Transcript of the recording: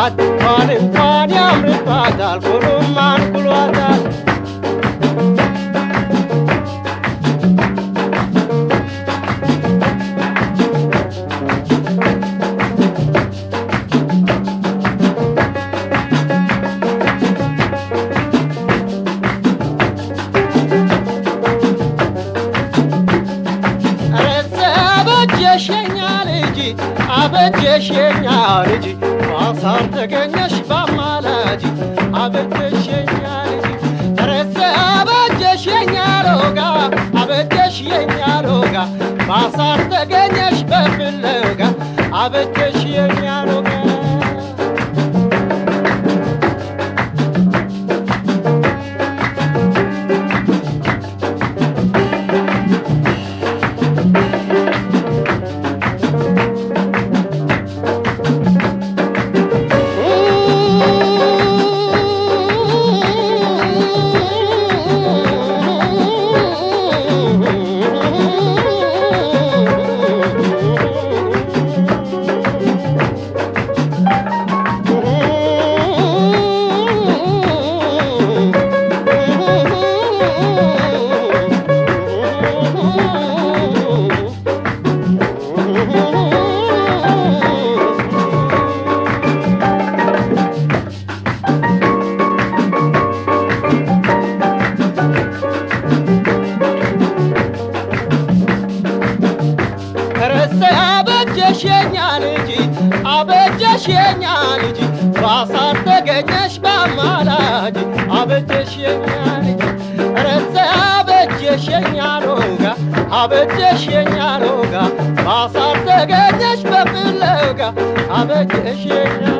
እንኳን ያምርባታል ሁሉም አንኩሏታል አበጀሽኛ ልጅ ባሳር ተገኘሽ ባማላጂ አበጀሽኛ ልጅ ተረሰ አበጀሽኛ ሎጋ አበጀሽኛ ሎጋ ባሳር ተገኘሽ በፍለጋ አበጀሽኛ ሎጋ አበጀሽኛ ልጅ ባሳር ተገኘሽ ባማላጂ አበጀሽኛ ልጅ ረዘ አበጀሽኛ ሎጋ አበጀሽኛ ሎጋ ባሳር ተገኘሽ በፍለጋ አበጀሽኛ